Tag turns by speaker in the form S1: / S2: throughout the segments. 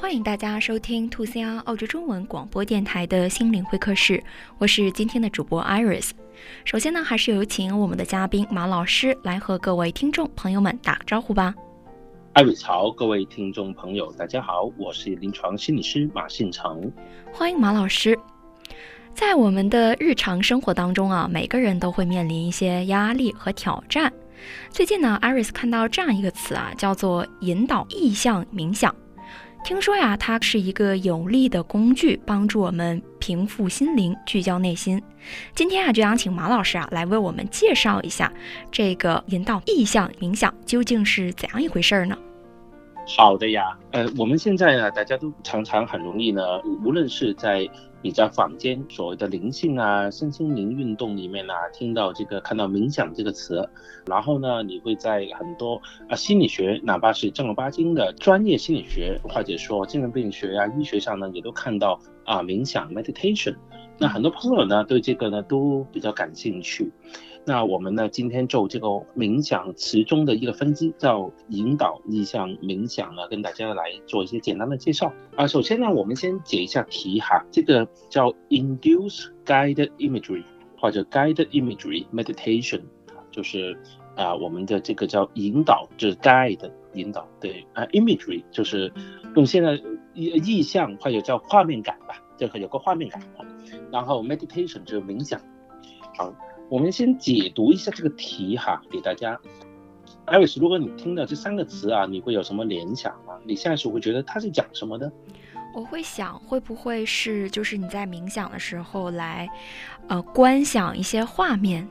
S1: 欢迎大家收听2CR 澳洲中文广播电台的心灵会客室，我是今天的主播 Iris。 首先呢，还是有请我们的嘉宾马老师来和各位听众朋友们打个招呼吧。
S2: Iris 好，各位听众朋友大家好，我是临床心理师马信成。
S1: 欢迎马老师。在我们的日常生活当中啊，每个人都会面临一些压力和挑战。最近呢 Iris 看到这样一个词啊，叫做引导意向冥想。听说呀，它是一个有力的工具，帮助我们平复心灵，聚焦内心。今天啊，就想请马老师啊来为我们介绍一下这个引导意向冥想究竟是怎样一回事呢？
S2: 好的呀，我们现在呢，大家都常常很容易呢，无论是在比较坊间所谓的灵性啊、身心灵运动里面啊，看到冥想这个词，然后呢，你会在很多心理学，哪怕是正儿八经的专业心理学，或者说精神病学啊、医学上呢，也都看到冥想 meditation。那很多朋友呢，对这个呢都比较感兴趣。那我们呢，今天就这个冥想词中的一个分支，叫引导意向冥想呢，跟大家来做一些简单的介绍。首先呢，我们先解一下题哈，这个叫 Induce Guided Imagery 或者 Guided Imagery Meditation， 就是我们的这个叫引导，就是 guide 引导，对，imagery 就是用现在意象或者叫画面感吧，这个有个画面感，然后 meditation 就是冥想。好，我们先解读一下这个题哈，给大家。Iris， 如果你听到这三个词啊，你会有什么联想吗？你下意识会觉得它是讲什么的？
S1: 我会想，会不会是就是你在冥想的时候来观想一些画面？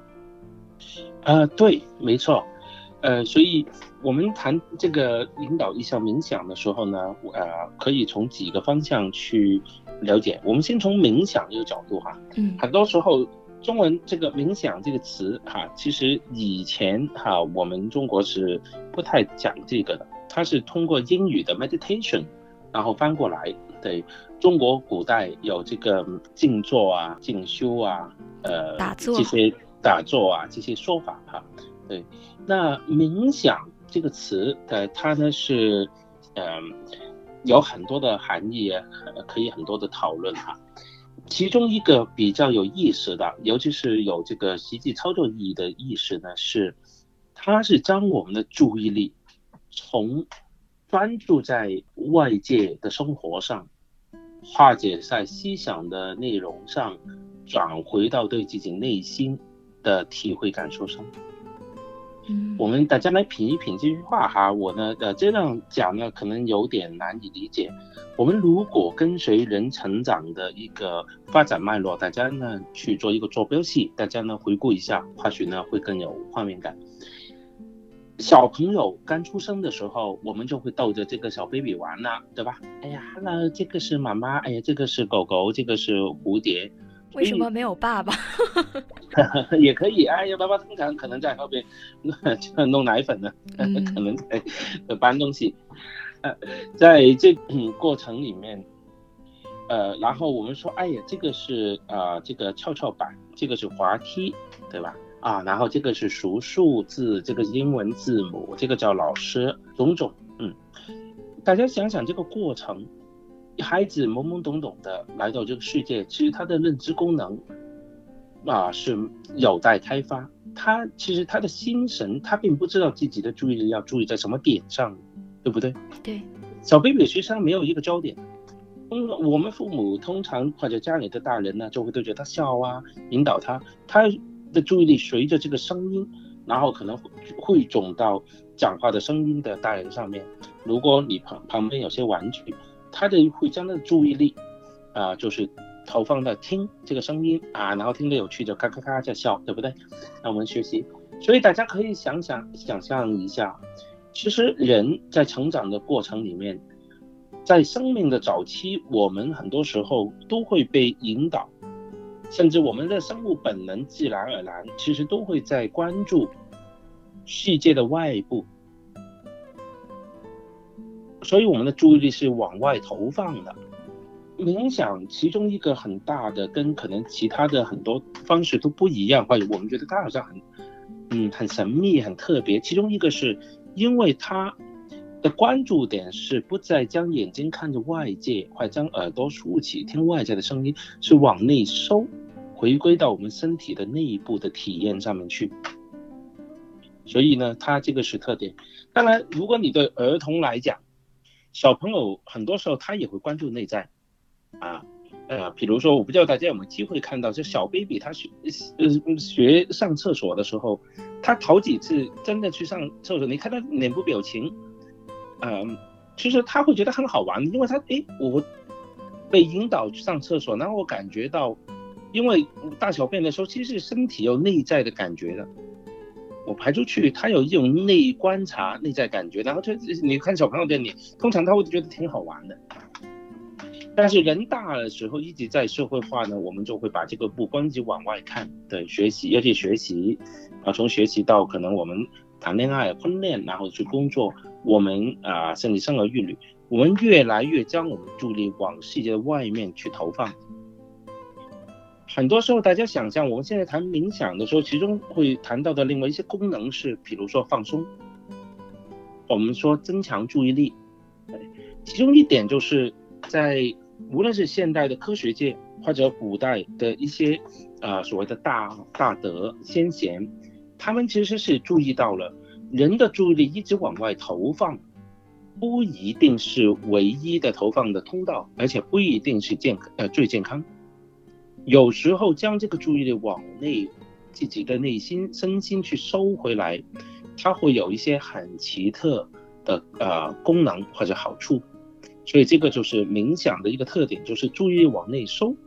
S2: 对，没错。所以我们谈这个引导意向冥想的时候呢，可以从几个方向去了解。我们先从冥想这个角度哈，很多时候中文这个冥想这个词哈，其实以前哈我们中国是不太讲这个的，它是通过英语的 meditation 然后翻过来。对，中国古代有这个静坐啊、静修啊、这些打坐啊这些说法哈。对，那冥想这个词它呢是有很多的含义，可以很多的讨论哈。其中一个比较有意思的，尤其是有这个实际操作意义的意识呢，是它是将我们的注意力从专注在外界的生活上，化解在思想的内容上，转回到对自己内心的体会感受上。我们大家来品一品这句话哈，我呢这样讲呢可能有点难以理解。我们如果跟随人成长的一个发展脉络，大家呢去做一个坐标系，大家呢回顾一下，或许呢会更有画面感。小朋友刚出生的时候，我们就会逗着这个小 baby 玩了，对吧？哎呀，那这个是妈妈，哎呀，这个是狗狗，这个是蝴蝶。
S1: 为什么没有爸爸？
S2: 也可以，哎呀，爸爸通常可能在后边弄奶粉呢，可能在搬东西。在这过程里面，然后我们说，哎呀，这个是这个跷跷板，这个是滑梯，对吧？然后这个是数数字，这个是英文字母，这个叫老师，种种。大家想想这个过程，孩子懵懵懂懂的来到这个世界，其实他的认知功能是有待开发。其实他的心神，他并不知道自己的注意力要注意在什么点上，对不对？
S1: 对，
S2: 小 baby 其实他没有一个焦点。我们父母通常或者家里的大人呢，就会对着他笑啊，引导他的注意力随着这个声音，然后可能汇总到讲话的声音的大人上面。如果你旁边有些玩具，他会将他的注意力就是投放到听这个声音然后听得有趣就咔咔咔在笑，对不对？那我们学习，所以大家可以想象一下，其实人在成长的过程里面，在生命的早期，我们很多时候都会被引导，甚至我们的生物本能自然而然其实都会在关注世界的外部，所以我们的注意力是往外投放的。冥想其中一个很大的跟可能其他的很多方式都不一样，或者我们觉得它好像很神秘很特别，其中一个是因为它的关注点是不再将眼睛看着外界，或将耳朵竖起听外界的声音，是往内收，回归到我们身体的内部的体验上面去。所以呢，它这个是特点。当然，如果你对儿童来讲，小朋友很多时候他也会关注内在啊。比如说，我不知道大家有没有机会看到，这小 baby 他学上厕所的时候，他头几次真的去上厕所，你看他脸部表情，其实他会觉得很好玩，因为他我被引导去上厕所，然后我感觉到，因为大小便的时候，其实身体有内在的感觉的。我排出去，他有一种内观察、内在感觉，然后你看小朋友的脸，通常他会觉得挺好玩的。但是人大的时候，一直在社会化呢，我们就会把这个目光一直往外看，对，学习，尤其学习，从学习到可能我们谈恋爱、婚恋，然后去工作，我们甚至生儿育女，我们越来越将我们注意力往世界的外面去投放。很多时候大家想象我们现在谈冥想的时候，其中会谈到的另外一些功能是，比如说放松，我们说增强注意力，其中一点就是在无论是现代的科学界或者古代的一些所谓的大德先贤，他们其实是注意到了人的注意力一直往外投放，不一定是唯一的投放的通道，而且不一定是最健康。有时候将这个注意力往内自己的内心身心去收回来，它会有一些很奇特的功能或者好处。所以这个就是冥想的一个特点，就是注意力往内收。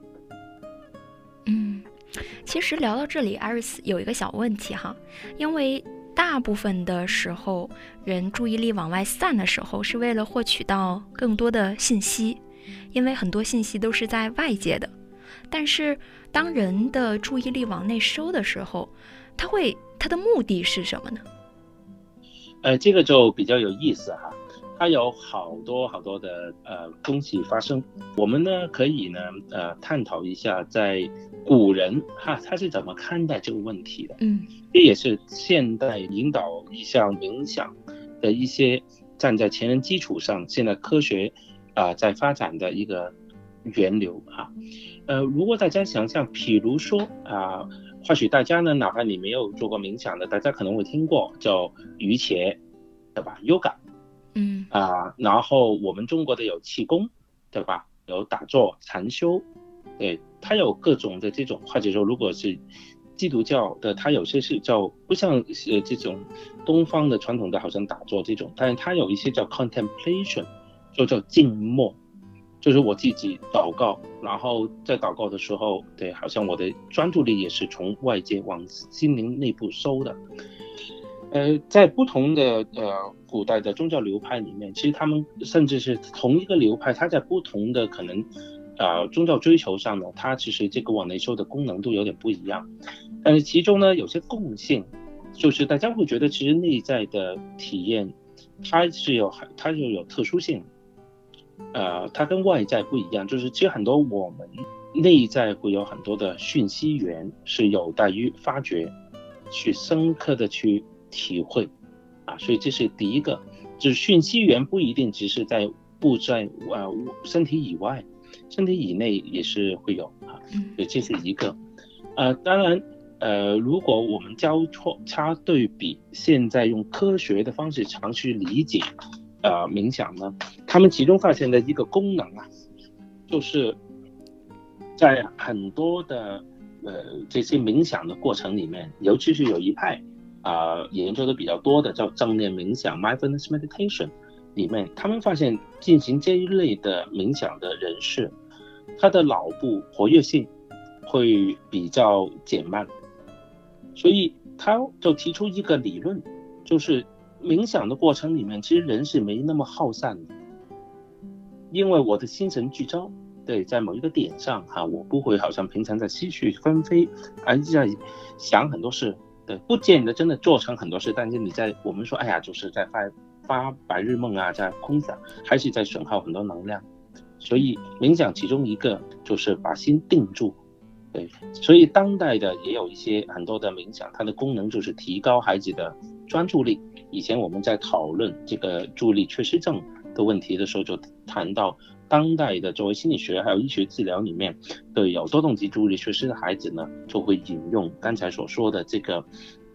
S1: 其实聊到这里，艾瑞斯有一个小问题哈，因为大部分的时候人注意力往外散的时候，是为了获取到更多的信息，因为很多信息都是在外界的。但是当人的注意力往内收的时候，它的目的是什么呢？
S2: 这个就比较有意思哈，它有好多的东西发生。我们呢可以呢探讨一下，在古人他是怎么看待这个问题的。这也是现代引导一项冥想的一些站在前人基础上，现在科学在发展的一个源流哈。如果大家想象，比如说或许大家呢，哪怕你没有做过冥想的，大家可能会听过叫瑜伽，对吧 ？Yoga， 然后我们中国的有气功，对吧？有打坐、禅修，对，它有各种的这种，或者说如果是基督教的，它有些是叫不像这种东方的传统的好像打坐这种，但是它有一些叫 contemplation， 就叫静默。就是我自己祷告，然后在祷告的时候，对，好像我的专注力也是从外界往心灵内部收的。在不同的古代的宗教流派里面，其实他们甚至是同一个流派，它在不同的可能宗教追求上呢，它其实这个往内收的功能都有点不一样。但是其中呢有些共性，就是大家会觉得其实内在的体验它就有特殊性。它跟外在不一样，就是其实很多我们内在会有很多的讯息源是有待于发掘，去深刻的去体会所以这是第一个，就是讯息源不一定只是布在身体以外，身体以内也是会有所以这是一个。当然如果我们交叉对比，现在用科学的方式尝试理解冥想呢，他们其中发现的一个功能就是在很多的这些冥想的过程里面，尤其是有一派研究的比较多的叫正念冥想 mindfulness meditation 里面，他们发现进行这一类的冥想的人士，他的脑部活跃性会比较减慢，所以他就提出一个理论，就是冥想的过程里面，其实人是没那么耗散的，因为我的心神聚焦，对，在某一个点上我不会好像平常在思绪纷飞，而在想很多事，对，不见得真的做成很多事，但是你在我们说就是在发白日梦在空想，还是在损耗很多能量。所以冥想其中一个就是把心定住，对，所以当代的也有一些很多的冥想，它的功能就是提高孩子的专注力。以前我们在讨论这个注意力缺失症的问题的时候，就谈到当代的作为心理学还有医学治疗里面对有多动级注意力缺失的孩子呢，就会引用刚才所说的这个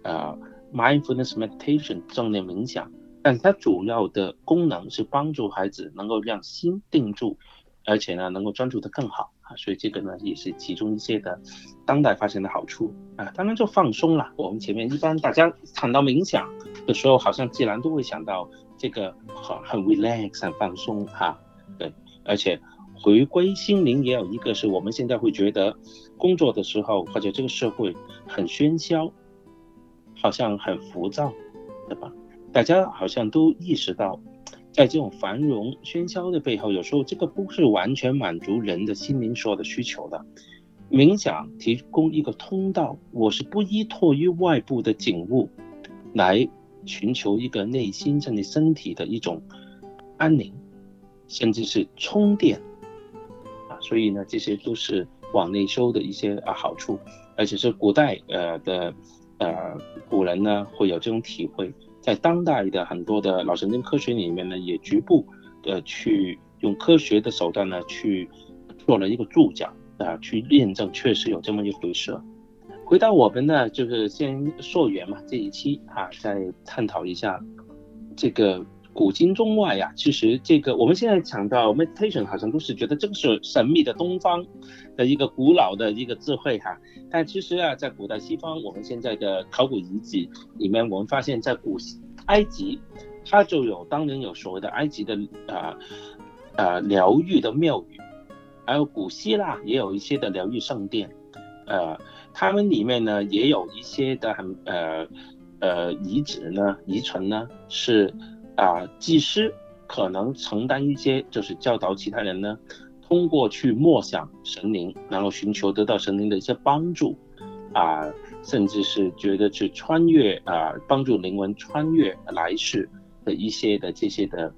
S2: mindfulness meditation 正念冥想，但它主要的功能是帮助孩子能够让心定住，而且呢能够专注得更好所以这个呢也是其中一些的当代发现的好处当然就放松了。我们前面一般大家谈到冥想的时候，好像自然都会想到这个很 relax 很放松对，而且回归心灵也有一个是我们现在会觉得工作的时候或者这个社会很喧嚣，好像很浮躁，对吧？大家好像都意识到在这种繁荣喧嚣的背后，有时候这个不是完全满足人的心灵所有的需求的。冥想提供一个通道，我是不依托于外部的景物来寻求一个内心甚至身体的一种安宁，甚至是充电所以呢这些都是往内修的一些好处，而且是古代的古人呢会有这种体会，在当代的很多的脑神经科学里面呢也局部去用科学的手段呢去做了一个注脚去验证确实有这么一回事。回到我们呢就是先溯源嘛，这一期再探讨一下这个古今中外其实这个我们现在讲到 meditation 好像都是觉得这个是神秘的东方的一个古老的一个智慧但其实在古代西方，我们现在的考古遗迹里面，我们发现在古埃及它就有当年有所谓的埃及的疗愈的庙宇，还有古希腊也有一些的疗愈圣殿他们里面呢也有一些的遗存呢是祭司可能承担一些，就是教导其他人呢，通过去默想神灵，然后寻求得到神灵的一些帮助甚至是觉得去穿越帮助灵魂穿越来世的一些的这些的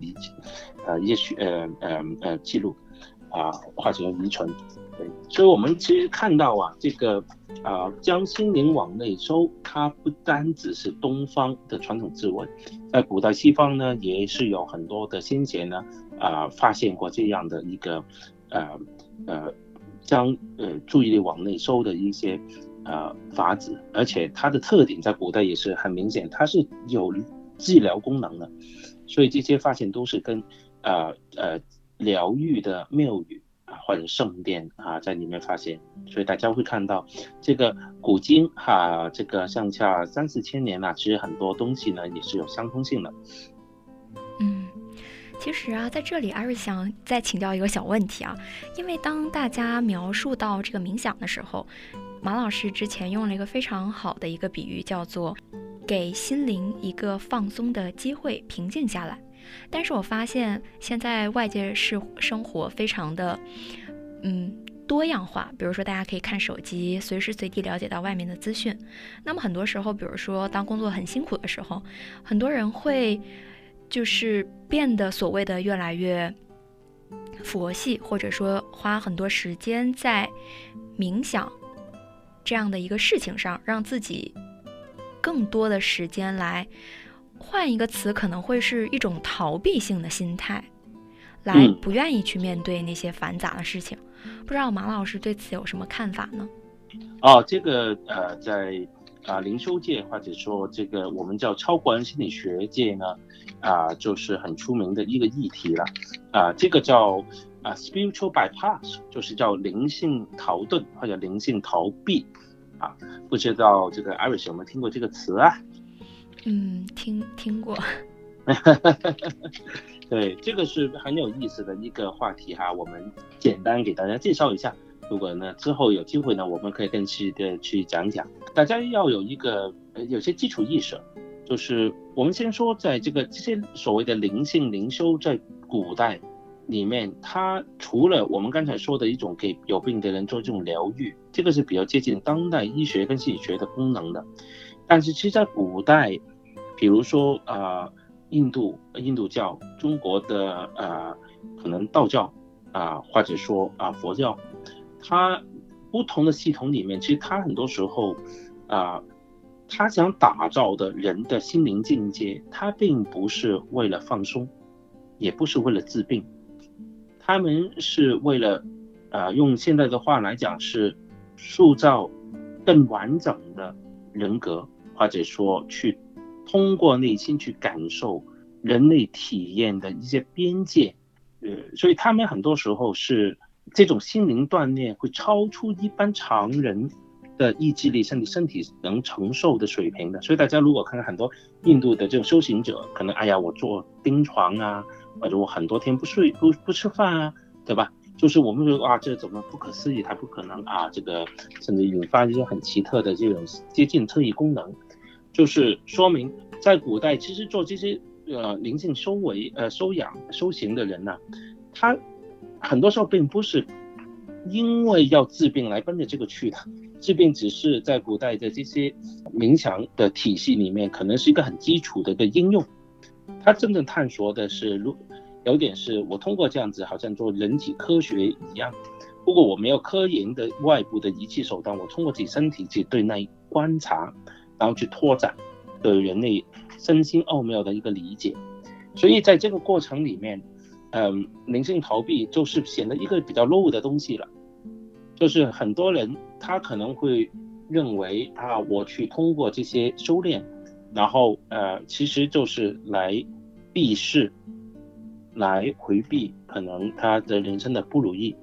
S2: 记录或者遗存。对，所以我们其实看到这个将心灵往内收，它不单只是东方的传统智慧，在古代西方呢也是有很多的先贤呢发现过这样的一个将注意力往内收的一些法子，而且它的特点在古代也是很明显，它是有治疗功能的，所以这些发现都是跟疗愈的庙宇或者圣殿在里面发现，所以大家会看到这个古今这个上下3-4千年其实很多东西呢也是有相通性的。
S1: 其实在这里艾瑞想再请教一个小问题因为当大家描述到这个冥想的时候，马老师之前用了一个非常好的一个比喻，叫做给心灵一个放松的机会，平静下来。但是我发现现在外界生活非常的多样化，比如说大家可以看手机，随时随地了解到外面的资讯。那么很多时候，比如说当工作很辛苦的时候，很多人会就是变得所谓的越来越佛系，或者说花很多时间在冥想这样的一个事情上，让自己更多的时间来，换一个词可能会是一种逃避性的心态，来不愿意去面对那些繁杂的事情。不知道马老师对此有什么看法呢？
S2: 这个在灵修界或者说这个我们叫超个人心理学界呢就是很出名的一个议题了这个叫spiritual bypass， 就是叫灵性逃遁或者灵性逃避不知道这个 Iris 有没有听过这个词
S1: 听过
S2: 对，这个是很有意思的一个话题我们简单给大家介绍一下，如果呢之后有机会呢我们可以更细的去讲讲。大家要有一个有些基础意识，就是我们先说在这些所谓的灵性灵修在古代里面，它除了我们刚才说的一种给有病的人做这种疗愈，这个是比较接近当代医学跟心理学的功能的，但是其实在古代比如说印度教，中国的可能道教或者说佛教，它不同的系统里面，其实它很多时候他想打造的人的心灵境界，他并不是为了放松，也不是为了治病，他们是为了用现在的话来讲是塑造更完整的人格，或者说去通过内心去感受人类体验的一些边界。所以他们很多时候是这种心灵锻炼会超出一般常人的意志力身体能承受的水平的。所以大家如果看看很多印度的这种修行者，可能我坐钉床啊，或者我很多天不睡不吃饭啊，对吧？就是我们说这怎么不可思议，它不可能这个甚至引发一些很奇特的这种接近特异功能，就是说明在古代其实做这些灵性修养修行的人呢，他很多时候并不是因为要治病来奔着这个去的，治病只是在古代的这些冥想的体系里面可能是一个很基础的一个应用。他真正探索的是有点是我通过这样子好像做人体科学一样，如果我没有科研的外部的仪器手段，我通过自己身体去对内观察，然后去拓展对人类身心奥妙的一个理解。所以在这个过程里面灵性逃避就是显得一个比较落伍的东西了。就是很多人他可能会认为我去通过这些修炼，然后其实就是来避世，来回避可能他的人生的不如意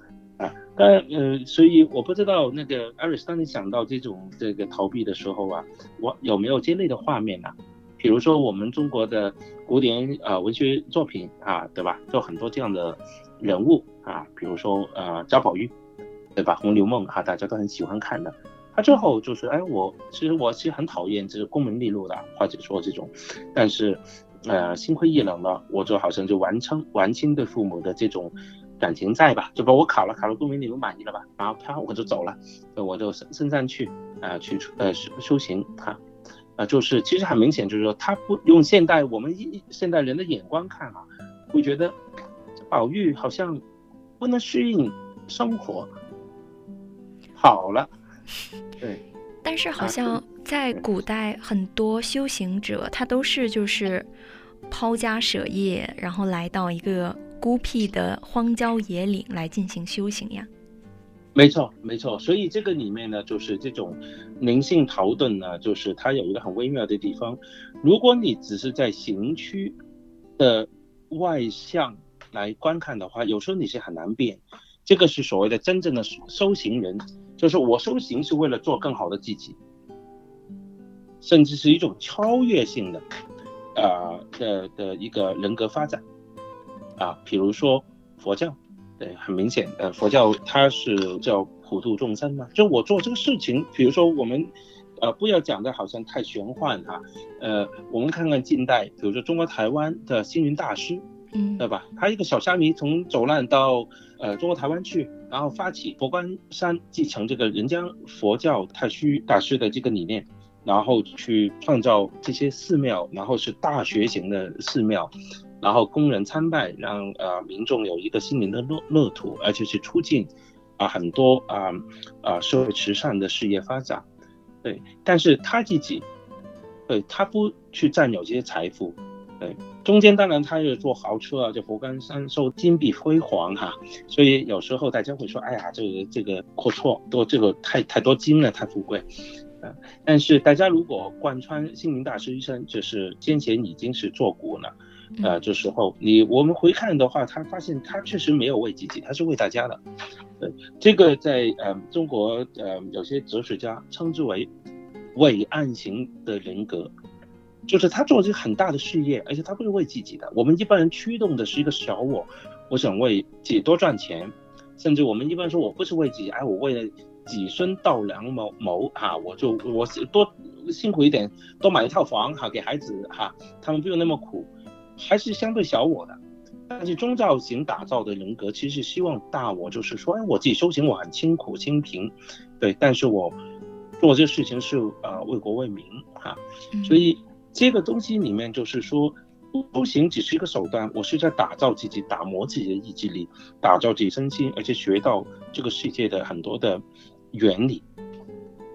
S2: 所以我不知道那个 Iris 当你想到这个逃避的时候我有没有这类的画面比如说我们中国的古典文学作品对吧，就很多这样的人物比如说贾宝玉，对吧，红楼梦大家都很喜欢看的。他最后就是我其实很讨厌这个功名利禄的，或者说这种，但是心灰意冷了，我就好像就完清对父母的这种感情债吧，就把我考了功名利禄满意了吧，然后我就走了，我就升山去修行就是其实很明显就是说他不用我们现代人的眼光看会觉得宝玉好像不能适应生活好了。对，
S1: 但是好像在古代很多修行者他都是就是抛家舍业，然后来到一个孤僻的荒郊野岭来进行修行呀。
S2: 没错，所以这个里面呢，就是这种灵性逃遁呢，就是它有一个很微妙的地方。如果你只是在行区的外向来观看的话，有时候你是很难辨。这个是所谓的真正的修行人，就是我修行是为了做更好的自己，甚至是一种超越性的的一个人格发展比如说佛教。对，很明显佛教它是叫普度众生嘛，就我做这个事情，比如说我们不要讲的好像太玄幻我们看看近代，比如说中国台湾的星云大师，对吧？他一个小虾米从走难到中国台湾去，然后发起佛光山，继承这个人间佛教太虚大师的这个理念，然后去创造这些寺庙，然后是大学型的寺庙，然后供人参拜，让民众有一个心灵的乐土，而且是促进很多社会慈善的事业发展。对，但是他自己他不去占有这些财富。对，中间当然他又坐豪车就佛光山收金碧辉煌所以有时候大家会说这个阔绰多，这个太多金了，太富贵但是大家如果贯穿星云大师一生，就是先前已经是做古了这时候我们回看的话，他发现他确实没有为自己，他是为大家的。这个在中国有些哲学家称之为伟岸型的人格，就是他做这个很大的事业，而且他不是为自己的。我们一般人驱动的是一个小我想为自己多赚钱，甚至我们一般说我不是为自己，我为了子孙稻粱谋我多辛苦一点，多买一套房给孩子他们不用那么苦，还是相对小我的。但是宗教型打造的人格其实希望大我，就是说我自己修行我很清苦清贫，对，但是我做这事情是为国为民所以这个东西里面就是说修行只是一个手段，我是在打造自己，打磨自己的意志力，打造自己身心，而且学到这个世界的很多的原理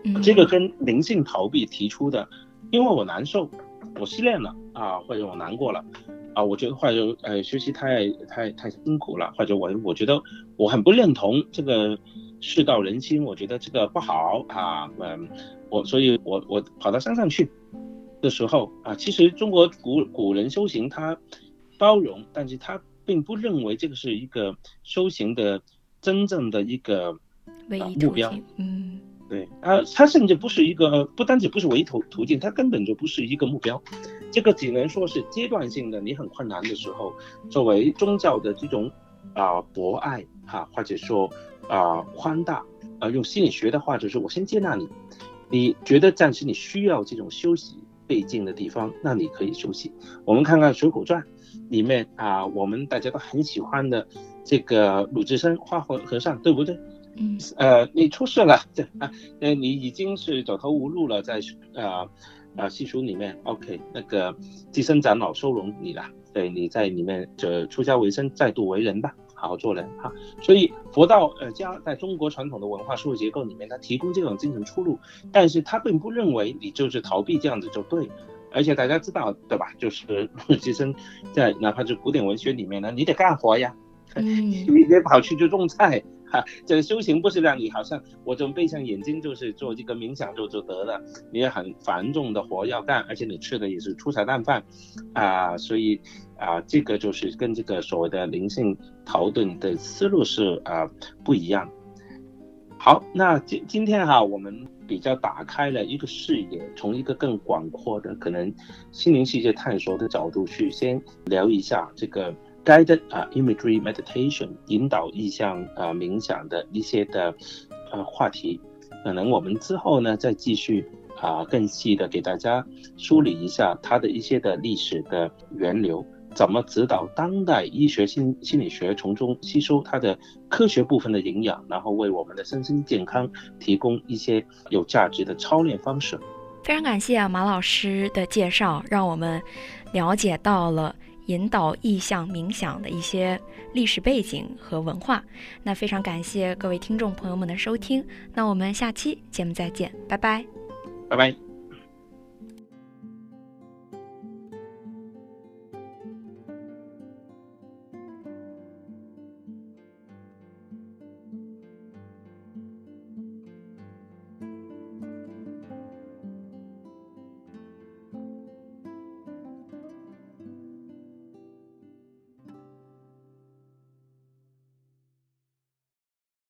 S2: 这个跟灵性逃避提出的，因为我难受，我失恋了啊，或者我难过了啊，我觉得或者学习太辛苦了，或者我觉得我很不认同这个世道人心，我觉得这个不好啊，所以我跑到山上去的时候啊，其实中国古人修行他包容，但是他并不认为这个是一个修行的真正的一个目标。对，它甚至不单止不是唯一途径，它根本就不是一个目标。这个只能说是阶段性的，你很困难的时候，作为宗教的这种博爱或者说宽大用心理学的话就是我先接纳你，你觉得暂时你需要这种休息费劲的地方，那你可以休息。我们看看《水浒传》里面我们大家都很喜欢的这个鲁智深花和尚，对不对？你出事了，你已经是走投无路了，在习俗里面 OK， 那个济生长老收容你了，对，你在里面出家为僧，再度为人吧，好好做人哈。所以佛道家在中国传统的文化社会结构里面，它提供这种精神出路，但是它并不认为你就是逃避这样子就对。而且大家知道对吧，就是鲁智深在哪怕是古典文学里面呢，你得干活呀，你得跑去种菜这个修行不是让你好像我就闭上眼睛就是做这个冥想就得了，你也很繁重的活要干，而且你吃的也是粗茶淡饭所以这个就是跟这个所谓的灵性逃遁的思路是不一样。好，那今天我们比较打开了一个视野，从一个更广阔的可能心灵世界探索的角度去先聊一下这个guided imagery meditation 引导意象冥想的一些的话题，可能我们之后呢再继续更细的给大家梳理一下它的一些的历史的源流，怎么指导当代医学心理学从中吸收它的科学部分的营养，然后为我们的身心健康提供一些有价值的操练方式。
S1: 非常感谢马老师的介绍，让我们了解到了引导意象冥想的一些历史背景和文化。那非常感谢各位听众朋友们的收听，那我们下期节目再见，拜拜。
S2: 拜拜。